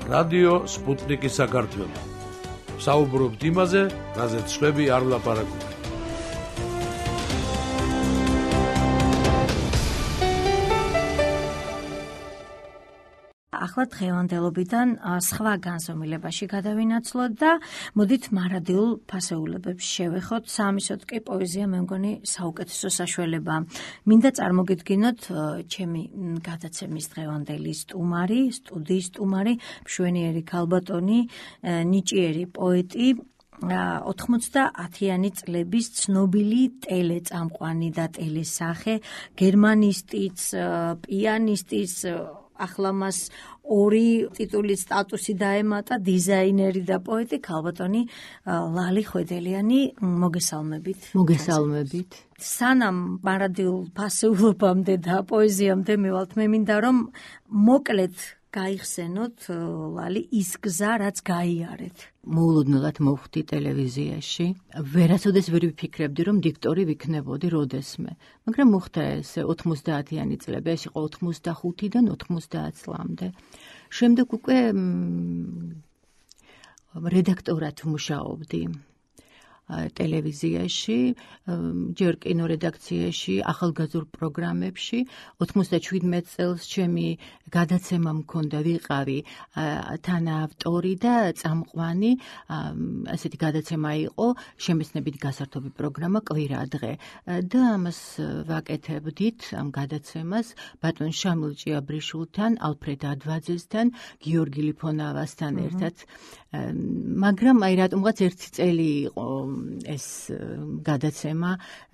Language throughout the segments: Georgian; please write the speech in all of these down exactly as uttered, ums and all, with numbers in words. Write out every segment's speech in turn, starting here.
რადიო სპუტნიკი საქართველო. საუბრობთ იმაზე, რაზეც შვები არ ვლაპარაკობთ. ახლა დღევანდელობიდან სხვა განზომილებაში გადავინაცვლოთ და მოდით მარადიულ ფასეულებებს შევეხოთ. სამისოთ კი პოეზია მე მგონი საუკეთესო საშუალებაა. მინდა წარმოგიდგინოთ ჩემი გადაცემის დღევანდელი სტუმარი, სტუდიის სტუმარი, მშვენიერი ქალბატონი, ნიჭიერი პოეტი, ოთხმოცდაათიანი წლების ცნობილი ტელეწამყვანი და ტელესახე, გერმანისტიც, პიანისტიც, ახლა მას ორი ტიტულის სტატუსი დაემატა, დიზაინერი და პოეტი ქალბატონი ლალი ხვედელიანი. მოგესალმებით. მოგესალმებით. სანამ მარადიულ ფასეულობამდე და პოეზიამდე მივალთ, მე მინდა რომ მოკლედ გაიხსენოთ ლალი ის გზა, რაც გაიარეთ. მოულოდნელად მოვხვდი ტელევიზიაში. ვერასოდეს ვერ ვიფიქრებდი, რომ დიქტორი ვიქნებოდი როდესმე. მაგრამ მოხდა ესე ოთხმოცდაათიანი წლები, ეს იყო ოთხმოცდახუთიდან ოთხმოცდაათ წლამდე. შემდეგ უკვე რედაქტორად მუშაობდი ტელევიზიაში, ჯერ კინორედაქციაში, ახალგაზრდულ პროგრამებში. ოთხმოცდაჩვიდმეტ წელს ჩემი გადაცემა მქონდა, ვიყავი თანაავტორი და წამყვანი. ასეთი გადაცემა იყო შემეცნებით გასართობი პროგრამა კვირა დღე და ამას ვაკეთებდით ამ გადაცემას ბატონ შამილ ჭიაბრიშვილთან, ალფრედ ადვაძესთან, გიორგი ლიფონავასთან ერთად. მაგრამ აი რატომღაც ერთი წელი იყო ეს გადაცემა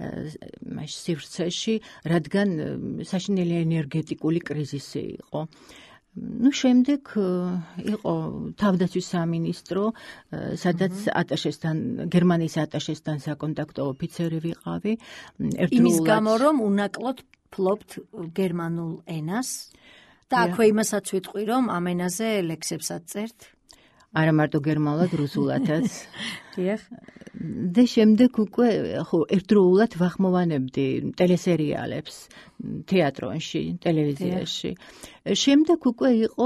სივრცეში, რადგან საშინელი ენერგეტიკული კრიზისი იყო. ნუ შემდეგ იყო თავდაცვის სამინისტრო, სადაც ატაშესთან, გერმანიის ატაშესთან საკონტაქტო ოფიცერი ვიყავი. იმის გამო, რომ უნაკლოდ ფლობთ გერმანულ ენას და აქვე იმასაც ვიტყვი, რომ ამ ენაზე ლექსებსაც წერთ. არა მარტო გერმანულად, რუსულადაც. დიახ. და შემდეგ უკვე ხო ერთდროულად ვახმოვანებდი ტელესერიალებს თეატრონში, ტელევიზიაში. შემდეგ უკვე იყო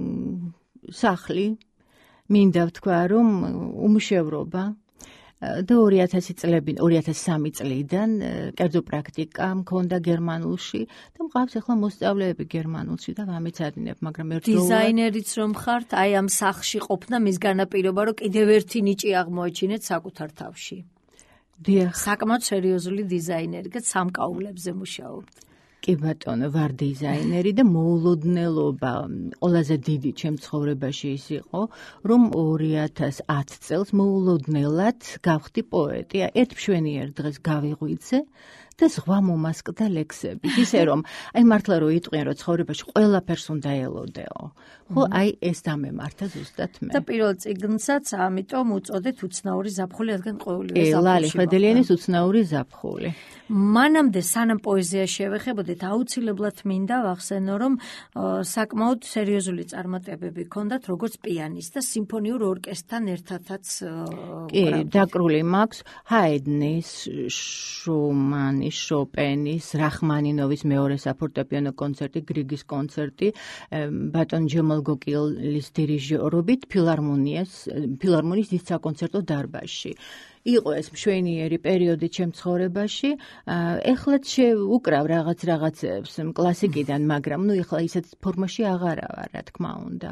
სახლი, მინდა ვთქვა, რომ უმუშევრობა და ორი ათასი წლები, ორი ათას სამი წლიდან კერძო პრაქტიკა მქონდა გერმანულში და მყავს ახლა მოსწავლეები გერმანულში და ვამეცადინებ, მაგრამ ერთდროულად დიზაინერიც რომ ხართ, აი ამ სახლში ყოფნა მის განაპირობა, რომ კიდევ ერთი ნიჭი აღმოაჩინეთ საკუთარ თავში. დიახ. საკმაოდ სერიოზული დიზაინერი და სამკაულებზე მუშაობთ. კი ბატონო, ვარ დიზაინერი და მოულოდნელობა ყველაზე დიდი ჩემ ცხოვრებაში ის იყო, რომ ორი ათას ათ წელს მოულოდნელად გავხდი პოეტი. ერთ მშვენიერ დღეს გავიღვიძე და ზღვა მომასკდა ლექსები. ისე რომ, აი მართლა რო იტყვიან, რომ ცხოვრებაში ყველაფერს უნდა ელოდეო. ხო, აი ეს დამემართა ზუსტად მე. და პირველ წიგნსაც ამიტომ უწოდეთ უცნაური ზაფხული, რადგან ყოველივე ზაფხულში. ლალი ხვედელიანის უცნაური ზაფხული. მანამდე სანამ პოეზია შევეხებოდეთ, აუცილებლად მინდა ვახსენო, რომ საკმაოდ სერიოზული წარმატებები ჰქონდათ, როგორც პიანისტ და სიმფონიურ ორკესტრთან ერთადაც. კი, დაკრული მაქვს ჰაიდნის, შუმანის, შოპენის, რახმანინოვის მეორე საფორტეპიანო კონცერტი, გრიგის კონცერტი, ბატონ ჯემალ გოკიელის დირიჟორობით ფილარმონიას, ფილარმონიის დიდ საკონცერტო დარბაზში. იყო ეს მშვენიერი პერიოდი ჩემ ცხოვრებაში. ეხლაც შევუკრავ რაღაც რაღაცებს კლასიკიდან, მაგრამ ნუ ეხლა ისეთ ფორმაში აღარა ვარ, რა თქმა უნდა.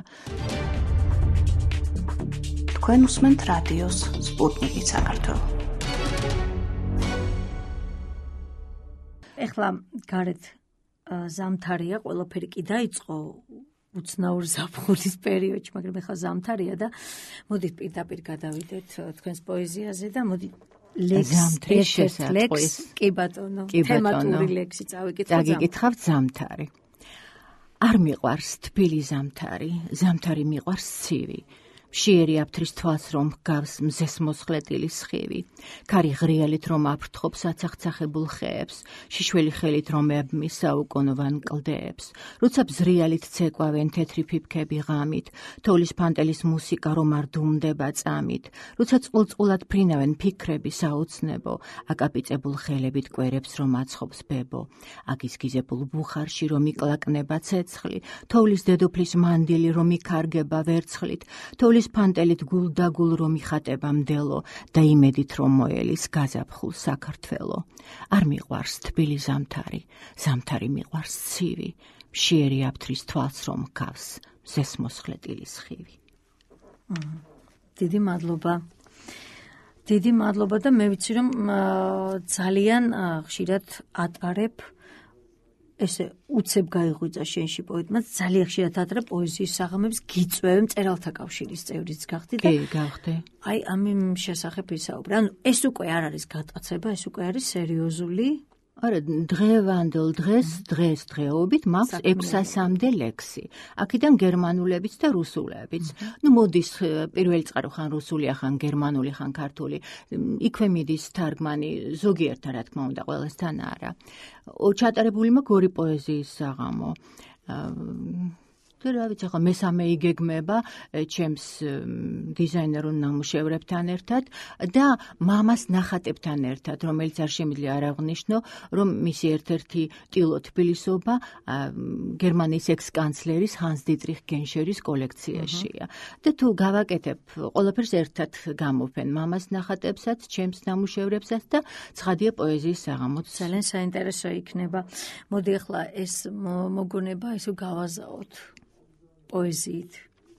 თქვენ უსმენთ რადიოს სპუტნიკი საქართველო. ეხლა გარეთ ზამთარია, ყველაფერი კი დაიწყო უცნაურ ზაფხულის პერიოდში, მაგრამ ეხლა ზამთარია და მოდით პირდაპირ გადავიდეთ თქვენს პოეზიაზე და მოდით ლექს, ლექს, კი ბატონო, თემატური ლექსი წავიკითხოთ. წაგიკითხავთ ზამთარი. არ მიყვარს თბილი ზამთარი, ზამთარი მიყვარს ცივი. მშიერი აფთრის თვალს რომ გავს მზეს მოსხლეტილი სხივი, ქარი ღრიალით რომ აფრთხობს აცახცახებულ ხეებს, შიშველი ხელით რომ ებმის საუკუნოვან კლდეებს, როცა ბზრიალით ცეკვავენ თეთრი ფიფქები ღამით, თოვლის ფანტელის მუსიკა რომ არ დუმდება წამით, როცა წყულწყულად ფრინავენ ფიქრები საოცნებო, აკაპიწებულ ხელებით კვერებს რომ აცხობს ბებო, აგიზგიზებულ ბუხარში რომ იკლაკნება ცეცხლი, თოვლის დედოფლის მანდილი რომ იქარგება ვერცხლით, თოვლის ფანტელით გულდაგულ რომ იხატება მდელო და იმედით რომ მოელის გაზაფხულ საქართველო. არ მიყვარს თბილი ზამთარი, ზამთარი მიყვარს ცივი, მშიერი აფთრის თვალს რომ გავს მზეს მოსხლეტილი სხივი. დიდი მადლობა. დიდი მადლობა და მე ვიცი რომ ძალიან ხშირად ატარებ ესე უცებ გაიღვიძა შენში პოეტმა, ძალიან ხშირად ატარებ პოეზიის საღამოებს, გიწვევ მწერალთა კავშირის წევრიც გახდი და კი, გავხდი. აი ამ შესახებ ვისაუბრე. ანუ ეს უკვე არ არის გატაცება, ეს უკვე არის სერიოზული. არა, დღევანდელ დღეს, დღეს დღეობით მაქვს ექვსასამდე ლექსი. აქედან გერმანულებიც და რუსულებიც. ნუ მოდის პირველი წყარო ხან რუსული, ხან გერმანული, ხან ქართული. იქვე მიდის თარგმანი, ზოგიერთთან რა თქმა უნდა, ყველასთან არა. ჩატარებული მაქვს ორი პოეზიის საღამო. და რა ვიცი, ახლა მესამე იგეგმება ჩემს დიზაინერულ ნამუშევრებთან ერთად და მამას ნახატებთან ერთად, რომელიც არ შემიძლია არ აღვნიშნო, რომ მისი ერთ-ერთი ტილო თბილისობა გერმანიის ექს-კანცლერის ჰანს დიტრიხ გენშერის კოლექციაშია. და თუ გავაკეთებ, ყველაფერს ერთად გამოფენ, მამას ნახატებსაც, ჩემს ნამუშევრებსაც და ცხადია პოეზიის საღამოც. ძალიან საინტერესო იქნება. მოდი ახლა ეს მოგონება ისე გავაზაოთ. პოეზიით.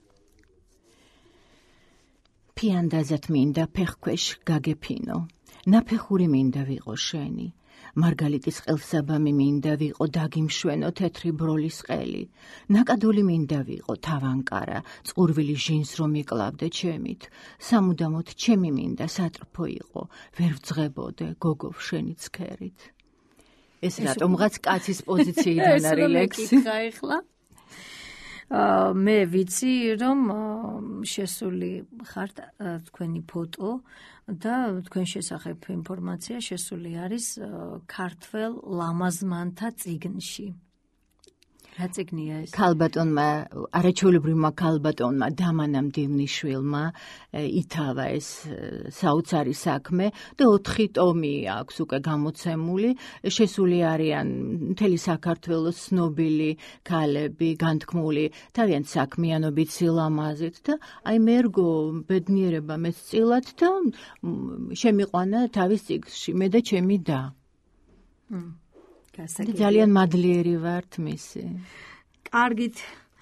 ფიანდაზად მინდა ფეხქვეშ გაგეფინო, ნაფეხური მინდა ვიყო შენი, მარგალიტის ყელსაბამი მინდა ვიყო დაგიმშვენო თეთრი ბროლის ყელი, ნაკადული მინდა ვიყო თავანკარა, წყურვილი ჟინს რომ იკლავდე ჩემით, სამუდამოდ ჩემი მინდა სატრფო იყო, ვერ ვძღებოდე გოგო შენი ცქერით. ეს რატომღაც კაცის პოზიციიდან არის ლექსი. მე ვიცი რომ შესული ხართ თქვენი ფოტო და თქვენ შესახებ ინფორმაცია შესული არის ქართველ ლამაზმანთა წიგნში. რა წიგნია ეს? ქალბატონმა, არაჩვეულებრივმა ქალბატონმა დამანამ დივნიშვილმა ითავა ეს საოცარი საქმე და ოთხი ტომი აქვს უკვე გამოცემული. შესული არიან მთელი საქართველოს ცნობილი ქალები, განთქმული თავიანთ საქმიანობით, სილამაზით და აი მერგო ბედნიერება მეცწილად და შემიყვანა თავის წიგნში მე და ჩემი და. ძალიან მადლიერი ვართ მისი. კარგით,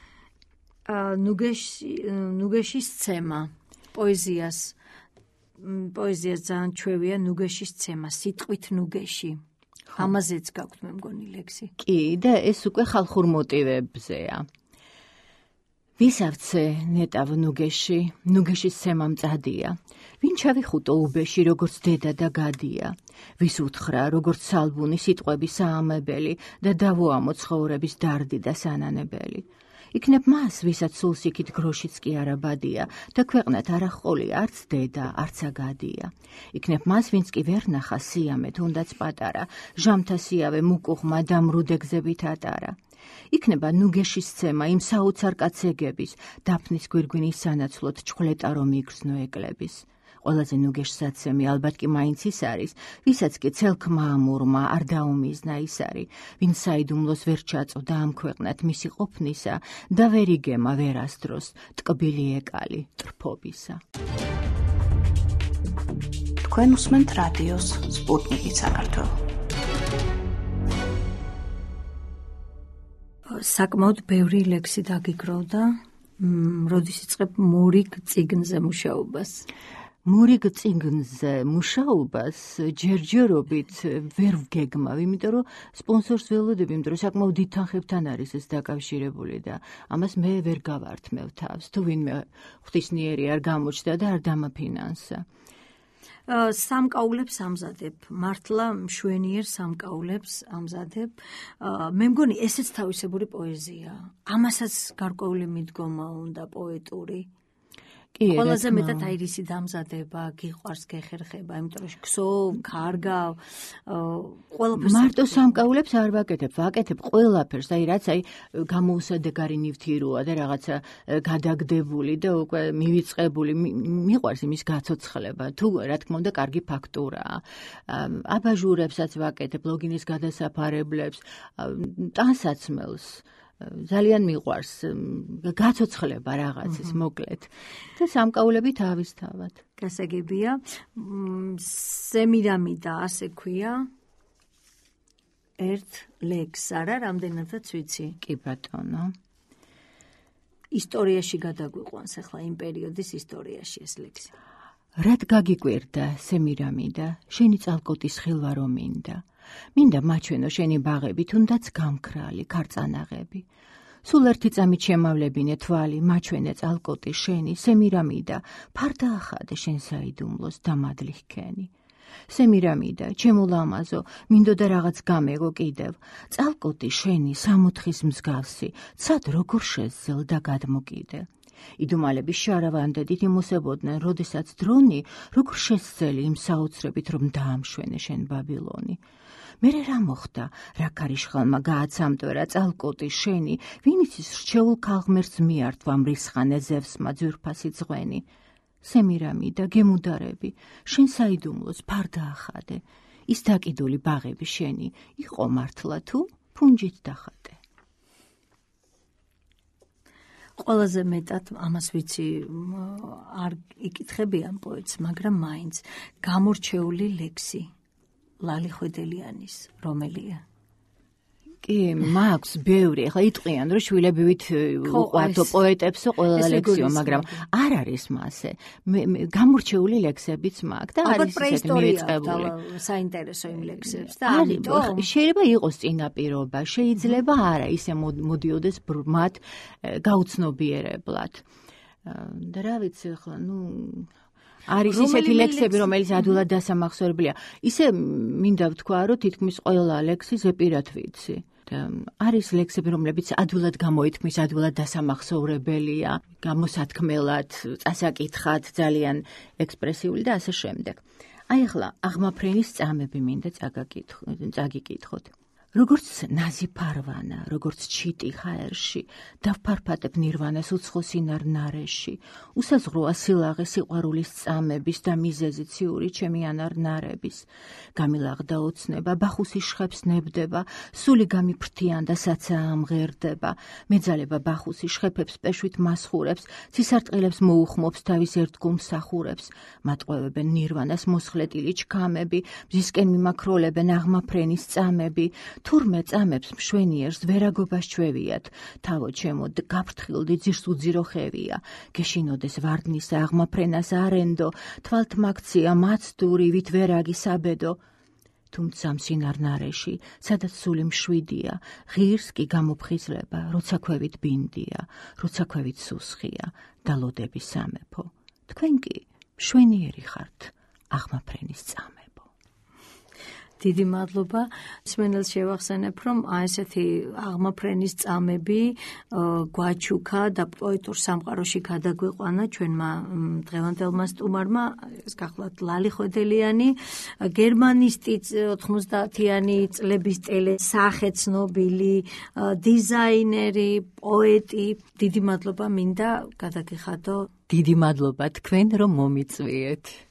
ნუგეშის ცემა, პოეზიას, პოეზიას ძალიან ჩვევია ნუგეშის ცემა, სიტყვით ნუგეში. ამაზეც გაქვთ მე მგონი ლექსი. კი, და ეს უკვე ხალხურ მოტივებზეა. ვისავце ნეტავ ნუგეში, ნუგეშის ცემა მწადია. ვინ ჩავიხუტო უბეში, როგორც დედა და გადია. ვის უთხრა, როგორც სალბუნი სიტყვები საამებელი და დავუამო ცხოვრების დარდი და სანანებელი. იქნებ მას, ვისაც სულს იქით გროშიც კი არაბადია და ქვეყნად არ ახყოლია არც დედა, არც აგადია. იქნებ მას, ვინც კი ვერ ნახა სიამე, თუნდაც პატარა, ჟამთა სიავე მუკუღმა და მრუდეგზებით ატარა. იქნება ნუგეშის ცემა იმ საოცარ კაცეგების, დაფნის გვირგვინის სანაცვლოდ ჩხვლეტა რომ იგრძნო ეკლების. ყველაზე ნუგეშსაცემი ალბათ კი მაინც ის არის, ვისაც კი ცელქმა ამურმა არ დაუმიზნა ის არის, ვინ საიდუმლოს ვერ ჩაწვდა ამ ქვეყნად მისი ყოფნისა და ვერ იგემა ვერასდროს ტკბილი ეკალი ტრფობისა. თქვენ უსმენთ რადიოს სპუტნიკი საქართველო. საკმაოდ ბევრი ლექსი დაგიგროვდა, როდის იწყებ მურიგ წიგნზე მუშაობას? მურიგ წიგნზე მუშაობას ჯერჯერობით ვერ ვგეგმავ, იმიტომ რომ სპონსორს ველოდები, იმიტომ რომ საკმაოდ დიდ თანხებთან არის ეს დაკავშირებული და ამას მე ვერ გავართმევ თავს. თუ ვინმე ღვთისმიერი არ გამოჩნდა და არ დამაფინანსა. სამკაულებს ამზადებ, მართლა მშვენიერ სამკაულებს ამზადებ. მე მგონი ესეც თავისებური პოეზია. ამასაც გარკვეული მიდგომა უნდა პოეტური. ყველაზე მეტად აირისი დამზადება, გიყვარს, გეხერხება, იმიტომ რომ გსოვ, კარგავ, ყველაფერს მარტო სამკაულებს არ ვაკეთებ, ვაკეთებ ყველაფერს, აი რაც აი გამოუსადეგარი ნივთიეროა და რაღაცა გადაგდებული და უკვე მივიწყებული, მიყვარს იმის გაცოცხლება. თუ რა თქმა უნდა, კარგი ფაქტურაა. აბაჟურებსაც ვაკეთებ, ლოგინის გადასაფარებლებს, ტანსაცმელს ძალიან მიყვარს გაცოცხლება რაღაცის მოკლედ და სამკაულები თავისთავად. გასაგებია. სემირამიდა ასე ქვია. ერთ ლექს არა, რამდენადაც ვიცი. კი ბატონო. ისტორიაში გადაგვიყვანს ახლა იმ პერიოდის ისტორიაში ეს ლექსი. რად გაგიკვირდა სემირამიდა, შენი წალკოტის ხილვა რომ მინდა. მინდა მაჩვენო შენი ბაღები, თუნდაც გამქრალი, ქარწანაღები. სულ ერთი წამით შემავლებინე თვალი, მაჩვენე წალკოტი შენი, სემირამიდა, ფარდაახადე შენ საიდუმლოს დამადლი ჰქენი. სემირამიდა, ჩემო ლამაზო, მინდოდა რაღაც გამეგო კიდევ. წალკოტი შენი, სამოთხის მსგავსი, ცად როგორ შეძელ და გადმოკიდე. იდუმალების შარავანდედით იმოსებოდნენ, როდესაც დრონი, როგორ შესძელი იმ საოცრებით, რომ დაამშვენე შენ ბაბილონი. მერე რა მოხდა, რა ქარიშხალმა გააცამდვერა წალკოტი შენი, ვინიცის რჩეულ ქალღმერთს მიართვა მრისხანე ზევსმა ძვირფასი ძღვენი. სემირამიდა, გემუდარები, შენ საიდუმლოს ფარდაახადე, ის დაკიდული ბაღები შენი, იყო მართლა თუ ფუნჯით დახადე. ყველაზე მეტად ამას ვიცი არ იკითხებიან პოეტს, მაგრამ მაინც გამორჩეული ლექსი ლალი ხვედელიანის რომელია? კი, მაქვს ბევრი, ახლა იტყვიან, რომ შვილებივით უყვართო პოეტებსო ყველა ლექსიო, მაგრამ არ არის მასე. გამორჩეული ლექსებიც მაქვს და არის ისეთი მიეწყებული. საინტერესო იმ ლექსებს და ამიტომ შეიძლება იყოს წინაპირობა, შეიძლება არა, ისე მოდიოდეს ბრმად გაუცნობიერებლად. და რა ვიცი ახლა, ნუ არის ისეთი ლექსები, რომელიც ადვილად დასამახსოვრებელია. ისე მინდა ვთქვა, რომ თითქმის ყველა ლექსი ზეპირად ვიცი. არის ლექსები, რომლებიც ადვილად გამოითქმის, ადვილად დასამახსოვრებელია, გამოსათქმელად, წასაკითხად, ძალიან ექსპრესიული და ასე შემდეგ. აი ახლა აღმაფრენის წამები მინდა წაგიკითხოთ. როგორც ნაზი ფარვანა, როგორც ჩიტი ხაერში, დავფარფატებ ნირვანას უცხო სინარ ნარეში, უსაზღროა სილაღე სიყვარულის წამების და მიზეზი ციური ჩემი ანარ ნარების. გამილაღდა ოცნება, ბახუსი შხებს ნებდება, სული გამიფრთიან და საცაა მღერდება, მეძალება ბახუსი შხეფებს პეშვით მასხურებს, ცისარტყილებს მოუხმობს თავის ერთგულ მსახურებს, მატყვევებენ ნირვანას მოსხლეტილი ჩქამები, მზისკენ მიმაქროლებენ აღმაფრენის წამები, თურმე წამებს მშვენიერს ვერაგობას ჩვევიათ, თავო ჩემო გაფრთხილდი ძირს უძირო ხევია, გეშინოდეს ვარდნისა აღმაფრენას არენდო, თვალთ მაქცია მაცდური ვით ვერაგი საბედო. თუმცა მსინარ ნარეში, სადაც სული მშვიდია, ღირს კი გამოფხიზლება, როცა ქვევით ბინდია, როცა ქვევით სუსხია, დალოდების სამეფო. თქვენ კი მშვენიერი ხართ, აღმაფრენის წამებო. დიდი მადლობა. მსმენელს შევახსენებ, რომ აი ესეთი აღმაფრენის წამები გვაჩუქა და პოეტურ სამყაროში გადაგვიყვანა ჩვენმა დღევანდელმა სტუმარმა, ეს გახლავთ ლალი ხვედელიანი, გერმანისტი ოთხმოცდაათიანი წლების ტელესახე ცნობილი, დიზაინერი, პოეტი. დიდი მადლობა მინდა გადაგიხადო. დიდი მადლობა თქვენ, რომ მომიწვიეთ.